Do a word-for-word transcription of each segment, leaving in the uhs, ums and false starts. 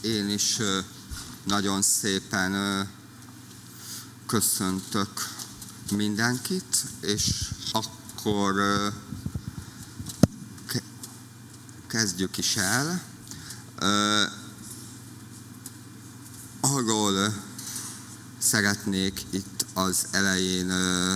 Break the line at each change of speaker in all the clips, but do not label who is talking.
én is nagyon szépen köszöntök mindenkit, és akkor kezdjük is el. Arról szeretnék itt az elején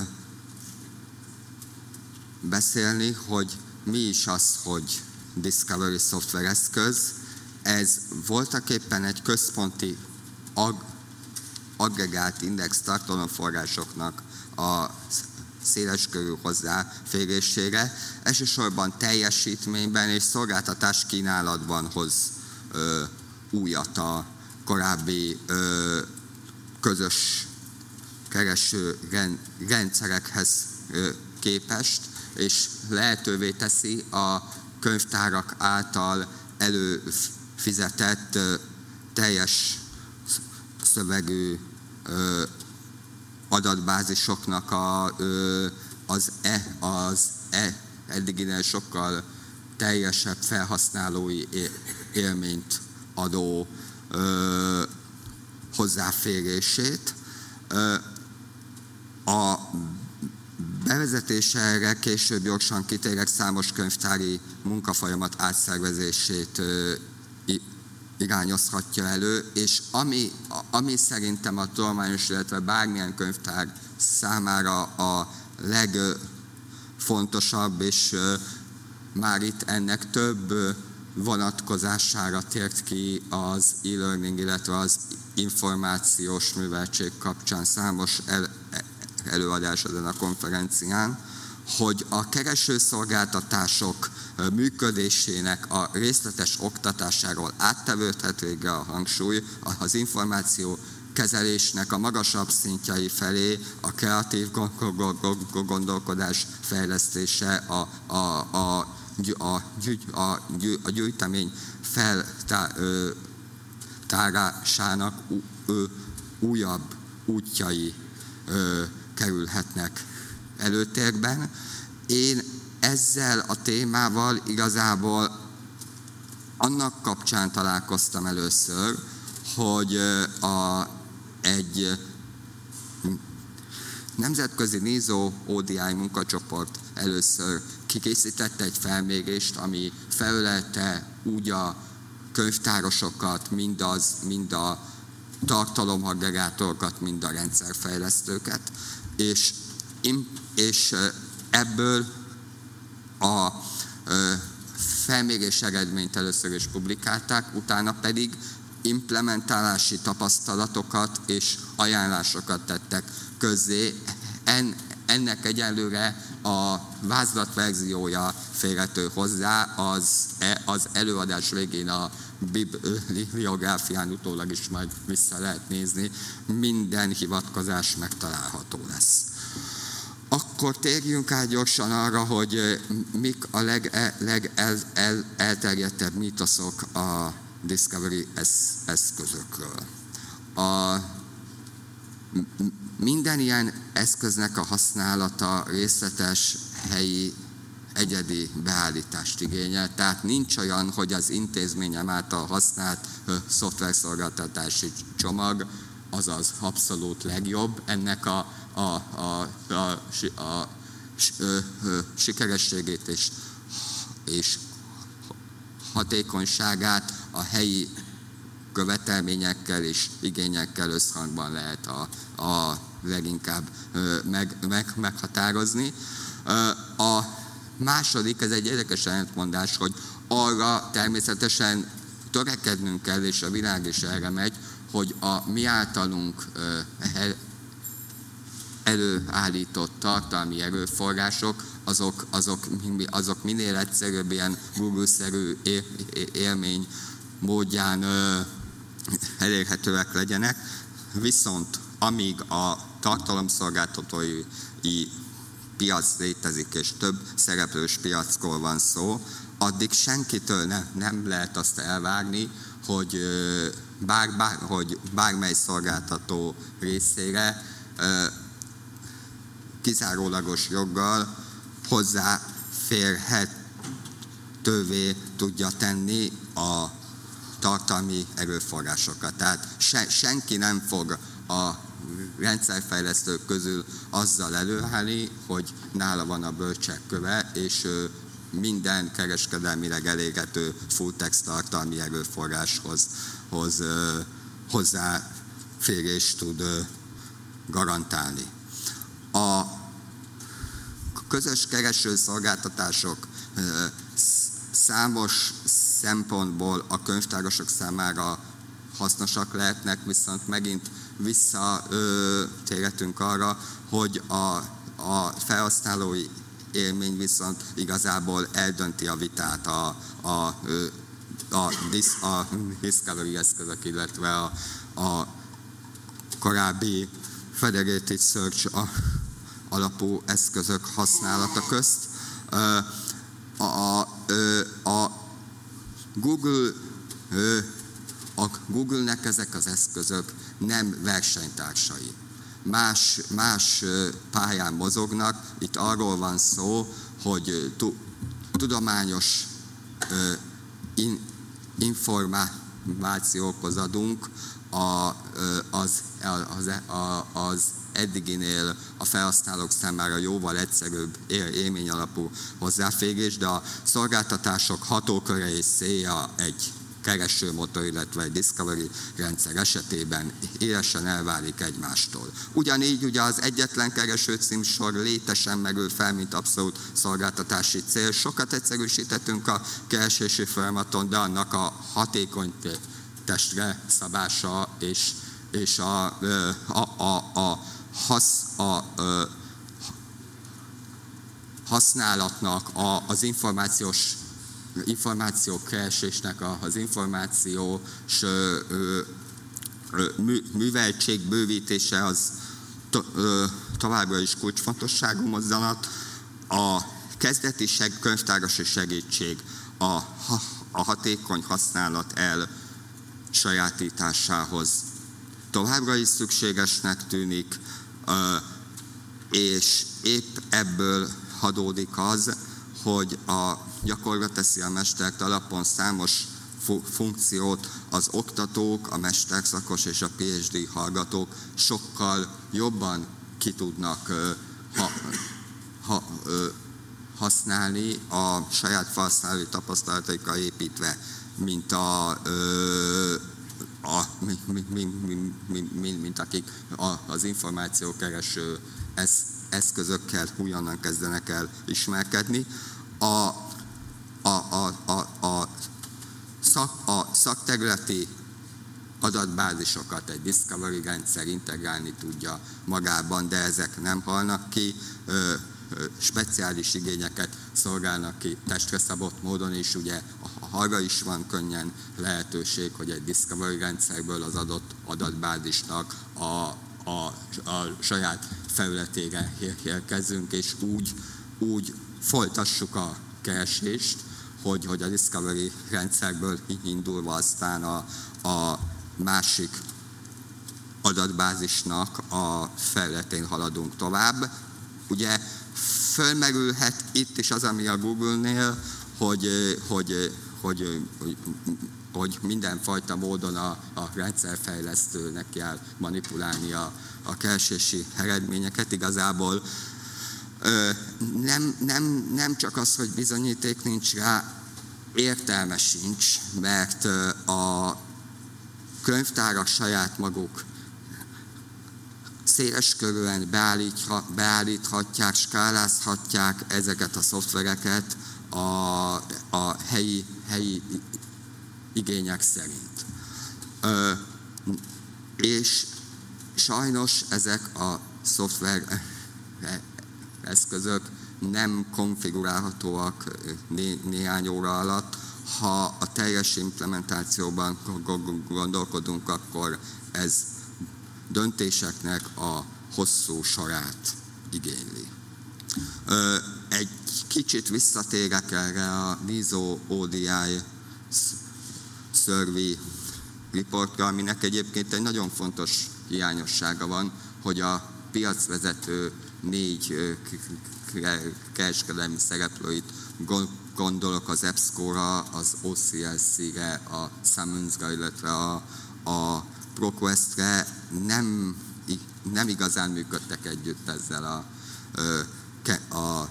beszélni, hogy mi is az, hogy Discovery Software eszköz. Ez voltaképpen egy központi ag- agregált index tartalomforrásoknak a széleskörű hozzáférésére, elsősorban teljesítményben és szolgáltatás kínálatban hoz ö, újat a korábbi ö, közös kereső rendszerekhez ö, képest, és lehetővé teszi a könyvtárak által előfizetett ö, teljes szövegű ö, adatbázisoknak a, ö, az, e, az e, eddiginél sokkal teljesebb felhasználói élményt adó ö, hozzáférését. Ö, a bevezetésre később gyorsan kitérek, számos könyvtári munkafolyamat átszervezését ö, irányozhatja elő, és ami, ami szerintem a tudományos, illetve bármilyen könyvtár számára a legfontosabb, és már itt ennek több vonatkozására tért ki az e-learning, illetve az információs műveltség kapcsán számos el, előadás ezen a konferencián, hogy a keresőszolgáltatások működésének a részletes oktatásáról áttevődhet végre a hangsúly az információ kezelésnek a magasabb szintjei felé, a kreatív gondolkodás fejlesztése, a, a, a, a, a, a gyűjtemény feltárásának újabb útjai kerülhetnek előtérben. Én ezzel a témával igazából annak kapcsán találkoztam először, hogy a, egy nemzetközi NISO o dé i munkacsoport először kikészítette egy felmérést, ami felölelte úgy a könyvtárosokat, mind, az, mind a tartalomagregátorokat, mind a rendszerfejlesztőket, és, és ebből a felmérés eredményt először is publikálták, utána pedig implementálási tapasztalatokat és ajánlásokat tettek közzé. En, ennek egyelőre a vázlatverziója férhető hozzá, az, az előadás végén a bibliográfián utólag is majd vissza lehet nézni, minden hivatkozás megtalálható lesz. Akkor térjünk át gyorsan arra, hogy mik a legelterjedtebb el, mítoszok a Discovery eszközökről. A, minden ilyen eszköznek a használata részletes, helyi, egyedi beállítást igényel, tehát nincs olyan, hogy az intézményem által használt szoftverszolgáltatási csomag az az abszolút legjobb. Ennek a A, a, a, a, a, a sikerességét és, és hatékonyságát a helyi követelményekkel és igényekkel összhangban lehet a, a leginkább meg, meg, meghatározni. A második, ez egy érdekes ellentmondás, hogy arra természetesen törekednünk kell, és a világ is erre megy, hogy a mi általunk előállított tartalmi erőforrások, azok, azok, azok minél egyszerűbb ilyen Google-szerű élmény módján ö, elérhetőek legyenek, viszont amíg a tartalomszolgáltatói piac létezik, és több szereplős piacról van szó, addig senkitől ne, nem lehet azt elvárni, hogy, bár, bár, hogy bármely szolgáltató részére ö, kizárólagos joggal hozzáférhetővé tudja tenni a tartalmi erőforrásokat. Tehát se, senki nem fog a rendszerfejlesztők közül azzal előállni, hogy nála van a bölcsek köve, és minden kereskedelmileg elérhető full-text tartalmi erőforráshoz hoz, hozzáférést tud garantálni. A közös keresőszolgáltatások számos szempontból a könyvtárosok számára hasznosak lehetnek, viszont megint visszatérhetünk arra, hogy a, a felhasználói élmény viszont igazából eldönti a vitát a, a, a, a Discovery eszközök, illetve a, a korábbi Federated Search alapú eszközök használata közt. A, a, a Google, a Google-nek ezek az eszközök nem versenytársai. Más, más pályán mozognak. Itt arról van szó, hogy tudományos információkhoz adunk az, az, az eddiginél a felhasználók számára jóval egyszerűbb élmény alapú hozzáférés, de a szolgáltatások hatóköre és célja egy keresőmotor, illetve egy Discovery rendszer esetében élesen elválik egymástól. Ugyanígy ugye az egyetlen keresőcímsor létesen merül fel, mint abszolút szolgáltatási cél. Sokat egyszerűsítettünk a keresési folyamaton, de annak a hatékony testre szabása és, és a, a, a, a, hasz, a, a használatnak, a, az információs információkeresésnek az információs műveltség bővítése az to, ö, továbbra is kulcsfontosságú mozzanat. A kezdeti seg, könyvtárosi segítség a, a hatékony használat el sajátításához továbbra is szükségesnek tűnik, ö, és épp ebből adódik az, hogy a gyakorlat teszi a mestert alapon számos funkciót az oktatók, a mesterszakos és a PhD hallgatók sokkal jobban ki tudnak ha, ha, használni a saját felhasználói tapasztalataikra építve, mint, a, a, mint, mint, mint, mint akik az információkereső eszközökkel újonnan kezdenek el ismerkedni. A, a, a, a, a, szak, a szakterületi adatbázisokat egy Discovery rendszer integrálni tudja magában, de ezek nem halnak ki, ö, ö, speciális igényeket szolgálnak ki testre szabott módon, és ugye arra is van könnyen lehetőség, hogy egy Discovery rendszerből az adott adatbázisnak a, a, a saját felületére érkezzünk, és úgy, úgy folytassuk a keresést, hogy, hogy a Discovery rendszerből indulva aztán a, a másik adatbázisnak a felületén haladunk tovább. Ugye fölmerülhet itt is az, ami a Google-nél, hogy, hogy, hogy, hogy, hogy mindenfajta módon a, a rendszerfejlesztőnek kell manipulálni a, a keresési eredményeket. Igazából Nem, nem, nem csak az, hogy bizonyíték nincs rá, értelme sincs, mert a könyvtárak saját maguk széleskörűen beállíthatják, skálázhatják ezeket a szoftvereket a, a helyi, helyi igények szerint. És sajnos ezek a szoftver eszközök nem konfigurálhatóak né- néhány óra alatt. Ha a teljes implementációban gondolkodunk, akkor ez döntéseknek a hosszú sorát igényli. Egy kicsit visszatérek erre a en i es o o dé i Survey reportra, aminek egyébként egy nagyon fontos hiányossága van, hogy a piacvezető négy kereskedelmi szereplőit gondolok az EBSCO-ra, az o cé el cé-re, a Summons-ra, illetve a, a ProQuest-re nem, nem igazán működtek együtt ezzel a, a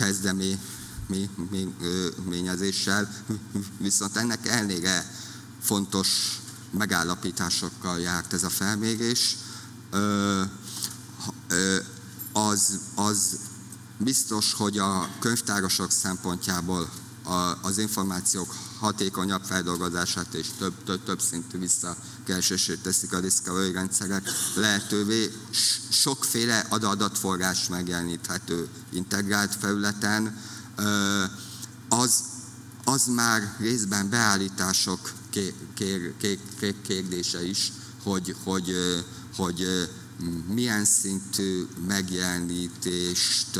kezdeményezéssel, viszont ennek ellenére fontos megállapításokkal járt ez a felmérés. Az, az biztos, hogy a könyvtárosok szempontjából az információk hatékonyabb feldolgozását és több, több, több szintű visszakeresését teszik a Discovery rendszerek lehetővé. Sokféle adatforrás megjeleníthető integrált felületen. Az, az már részben beállítások kérdése is, hogy, hogy, hogy milyen szintű megjelenítést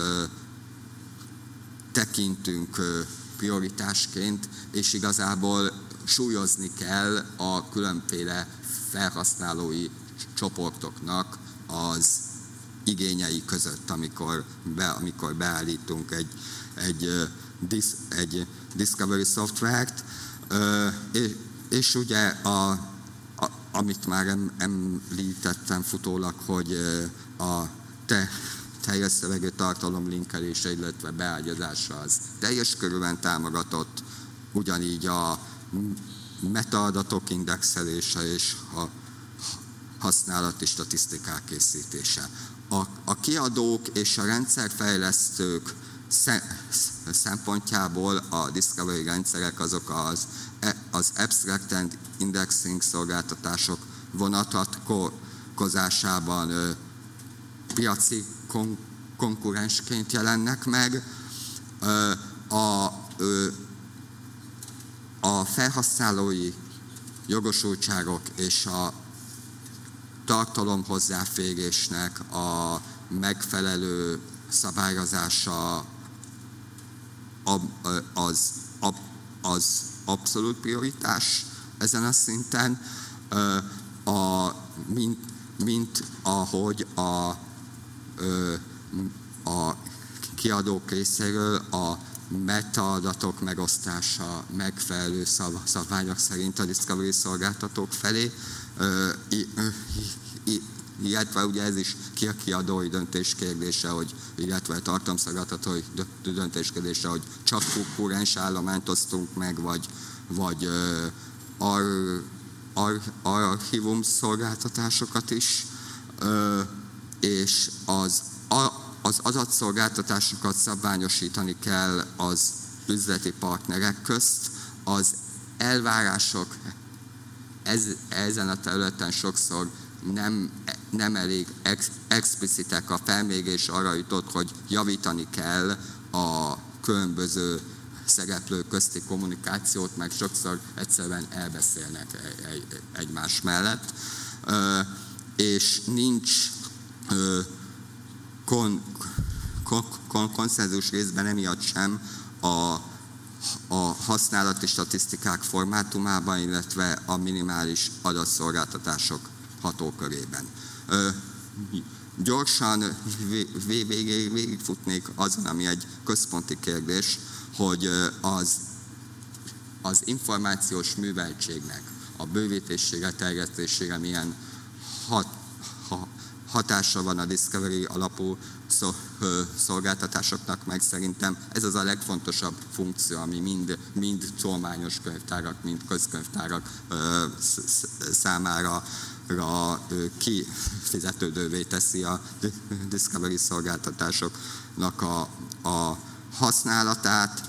tekintünk prioritásként, és igazából súlyozni kell a különféle felhasználói csoportoknak az igényei között, amikor, be, amikor beállítunk egy, egy, egy Discovery szoftvert, és, és ugye a, a, amit már említettem futólag, hogy a te teljes szövegű tartalom linkelése, illetve beágyazása az teljes körülön támogatott, ugyanígy a metaadatok indexelése és a használati statisztikák készítése. A, a kiadók és a rendszerfejlesztők szempontjából a Discovery rendszerek azok az, az Abstract and Indexing szolgáltatások vonatkozásában piaci kon- konkurensként jelennek meg. A, a felhasználói jogosultságok és a tartalom hozzáférésnek a megfelelő szabályozása az, az abszolút prioritás ezen a szinten, a, mint, mint ahogy a, a kiadók részéről a metaadatok megosztása megfelelő szabványok szerint a Discovery szolgáltatók felé, illetve ugye ez is ki a kiadói döntés kérdése, hogy, illetve a tartalomszolgáltatói döntés kérdése, hogy csak konkurens állományt osztunk meg, vagy, vagy ar, ar, archívum szolgáltatásokat is, és az, az adatszolgáltatásokat szabványosítani kell az üzleti partnerek közt. Az elvárások ez, ezen a területen sokszor nem, nem elég ex, explicitek. A felmérés arra jutott, hogy javítani kell a különböző szereplők közti kommunikációt, meg sokszor egyszerűen elbeszélnek egymás mellett, és nincs kon, kon, kon, konszenzus részben emiatt sem a, a használati statisztikák formátumában, illetve a minimális adatszolgáltatások hatókörében. Gyorsan végigfutnék azon, ami egy központi kérdés, hogy az, az információs műveltségnek a bővítésére, terjesztésére milyen hat, ha, hatása van a Discovery alapú szolgáltatásoknak, meg szerintem ez az a legfontosabb funkció, ami mind, mind tolmányos könyvtárak, mind közkönyvtárak számára kifizetődővé teszi a Discovery szolgáltatásoknak a, a használatát.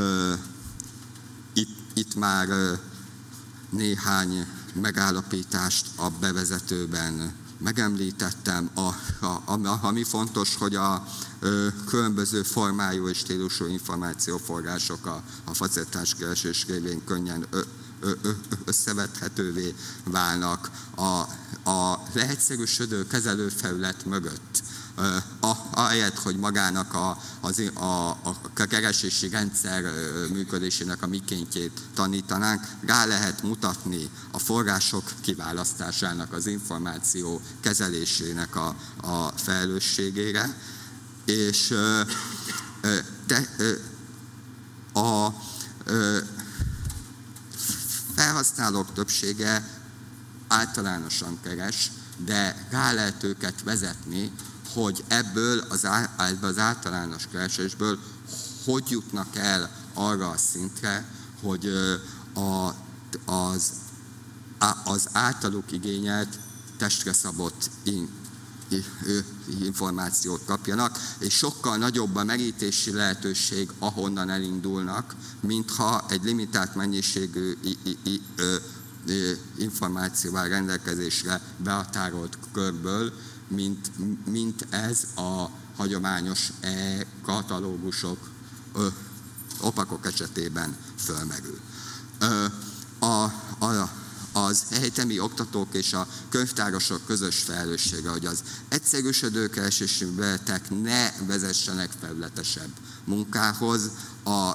Itt, itt már néhány megállapítást a bevezetőben megemlítettem. A, a, ami fontos, hogy a ö, különböző formájú és stílusú információforrások a, a facilitáskeresés révén könnyen ö, ö, ö, összevethetővé válnak. A, a leegyszerűsödő kezelőfelület mögött, ahelyett, hogy magának a, az, a, a keresési rendszer működésének a mikéntjét tanítanánk, rá lehet mutatni a források kiválasztásának, az információ kezelésének a, a felelősségére, és de, a ö, felhasználók többsége általánosan keres, de rá lehet őket vezetni, hogy ebből az, á, ebből az általános keresésből hogy jutnak el arra a szintre, hogy a, az, az általuk igényelt testre szabott in, információt kapjanak, és sokkal nagyobb a merítési lehetőség, ahonnan elindulnak, mintha egy limitált mennyiségű információval rendelkezésre behatárolt körből, mint, mint ez a hagyományos e-katalógusok, opakok esetében fölmerül. A, a, az egyetemi oktatók és a könyvtárosok közös felelőssége, hogy az egyszerűsödő keresési műveletek ne vezessenek felületesebb munkához. A, a,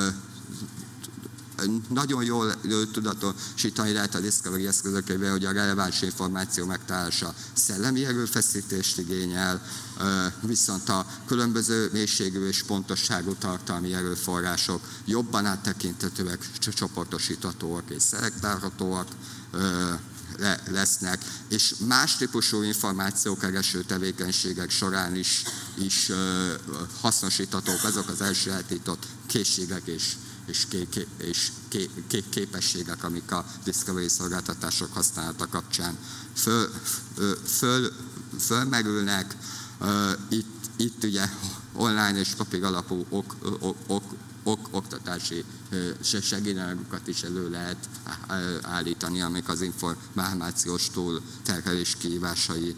nagyon jól tudatosítani lehet a Discovery eszközökével, hogy a releváns információ megtalálása szellemi erőfeszítést igényel, viszont a különböző mélységű és pontosságú tartalmi erőforrások jobban áttekinthetőek, csoportosíthatóak és szelektálhatóak lesznek, és más típusú információkereső tevékenységek során is, is hasznosíthatók azok az elsajátított készségek és és, ké, ké, és ké, ké, képességek, amik a Discovery szolgáltatások használata kapcsán föl, föl, fölmerülnek. Itt, itt ugye online és papír alapú ok, ok, ok, ok, oktatási segédanyagokat is elő lehet állítani, amik az információs túlterhelés kihívásai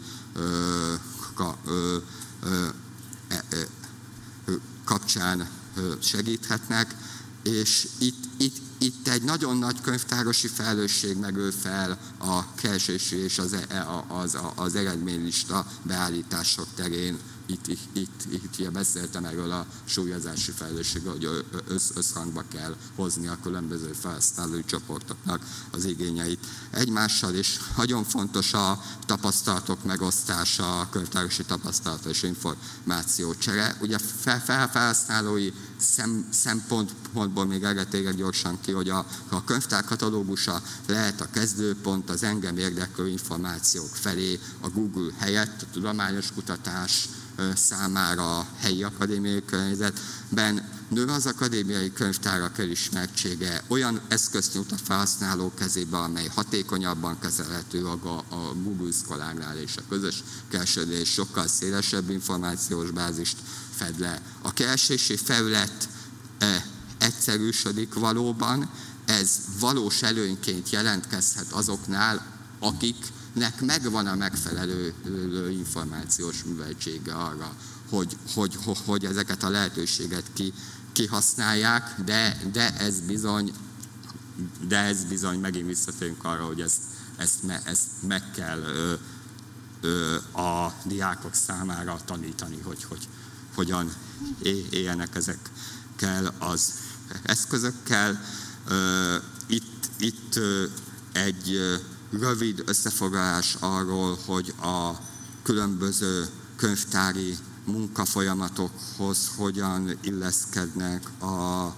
kapcsán segíthetnek. És itt, itt, itt egy nagyon nagy könyvtárosi felelősség megöl fel a keresési és az, az, az eredménylista beállítások terén. Itt, itt, itt, itt beszéltem erről a súlyozási felelősségről, hogy össz, összhangba kell hozni a különböző felhasználói csoportoknak az igényeit egymással, és nagyon fontos a tapasztalatok megosztása, a könyvtárosi tapasztalat és információcsere. Ugye felhasználói szem, szempontból még erre térek gyorsan ki, hogy a, a könyvtár katalógusa lehet a kezdőpont az engem érdeklő információk felé, a Google helyett, a tudományos kutatás számára a helyi akadémiai környezetben. Nő az akadémiai könyvtárak elismertsége, olyan eszközt nyújt a felhasználó kezébe, amely hatékonyabban kezelhető a, a Google Scholarnál, és a közös keresődés sokkal szélesebb információs bázist fed le. A keresési felület e, egyszerűsödik valóban, ez valós előnyként jelentkezhet azoknál, akiknek megvan a megfelelő információs műveltsége arra, hogy, hogy, hogy ezeket a lehetőséget ki, kihasználják, de, de ez bizony, de ez bizony megint visszatérünk arra, hogy ezt, ezt, me, ezt meg kell ö, ö, a diákok számára tanítani, hogy, hogy hogyan éljenek ezekkel az eszközökkel. Ö, itt, itt ö, egy ö, rövid összefoglalás arról, hogy a különböző könyvtári munkafolyamatokhoz hogyan illeszkednek a,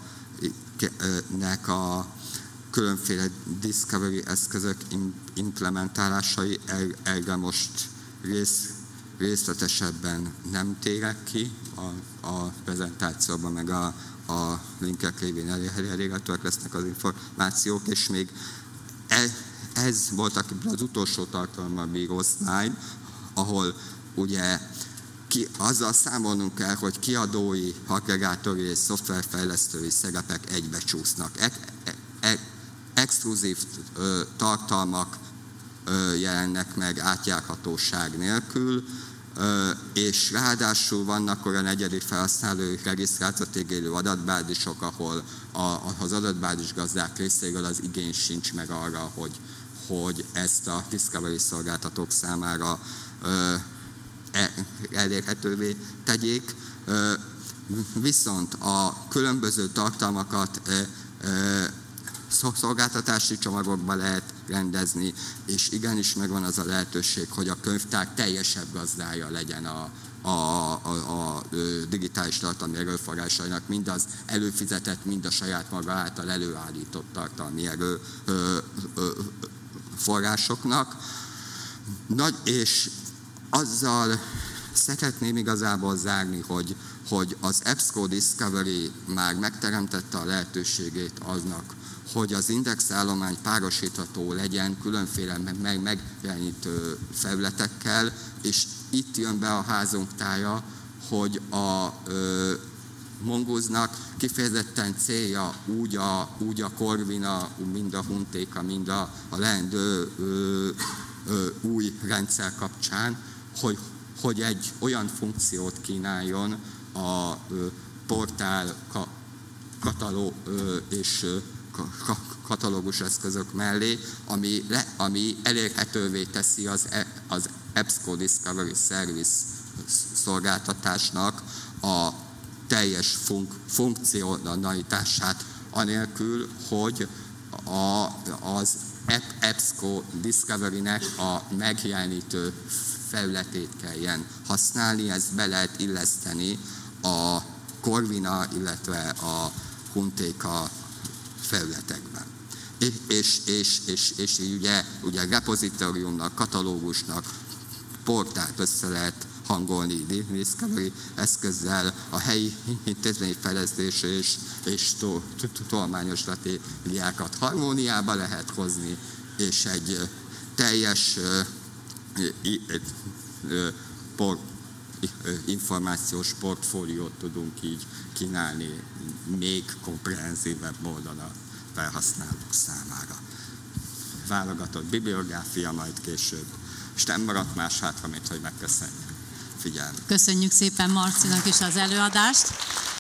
nek a különféle Discovery eszközök implementálásai. Erre most rész, részletesebben nem térek ki a, a prezentációban, meg a, a linkek révén elérhetőek lesznek az információk, és még e, ez volt az utolsó tartalommal bíró slide, ahol ugye ki, azzal számolnunk kell, hogy kiadói, agregátori és szoftverfejlesztői szerepek egybecsúsznak. E, e, e, exkluzív ö, tartalmak ö, jelennek meg átjárhatóság nélkül, ö, és ráadásul vannak olyan egyedi felhasználói regisztrációt igénylő adatbázisok, ahol a, az adatbázis gazdák részéről az igény sincs meg arra, hogy, hogy ezt a Discovery szolgáltatók számára ö, elérhetővé tegyék, viszont a különböző tartalmakat szolgáltatási csomagokba lehet rendezni, és igenis megvan az a lehetőség, hogy a könyvtár teljesebb gazdája legyen a, a, a, a digitális tartalmi erőforrásainak, mind az előfizetett, mind a saját maga által előállított tartalmi erőforrásoknak. Nagy, és azzal szeretném igazából zárni, hogy, hogy az EBSCO Discovery már megteremtette a lehetőségét aznak, hogy az indexállomány párosítható legyen különféle meg, megjelenítő felületekkel, és itt jön be a házunk tája, hogy a ö, Mongoose-nak kifejezetten célja úgy a, úgy a Corvina, mind a Huntéka, mind a, a leendő ö, ö, új rendszer kapcsán, hogy, hogy egy olyan funkciót kínáljon a ö, portál ka, kataló ö, és ö, katalógus eszközök mellé, ami, le, ami elérhetővé teszi az, az EBSCO Discovery Service szolgáltatásnak a teljes funk, funkcionalitását, anélkül, hogy a, az EBSCO Discovery-nek a megjelenítő felületét kelljen használni, ezt be lehet illeszteni a Corvina, illetve a Huntéka felületekben. És, és, és, és, és ugye, ugye repozitóriumnak, katalógusnak, portált össze lehet hangolni Discovery eszközzel, a helyi intézményi fejlesztés és, és tolmányos stratégiákat harmóniába lehet hozni, és egy teljes por, információs portfóliót tudunk így kínálni még komprehenzívebb módon a felhasználók számára. Válogatott bibliográfia majd később, és nem maradt más hátra, mint hogy megköszönjük figyelmet.
Köszönjük szépen Marcinak is az előadást.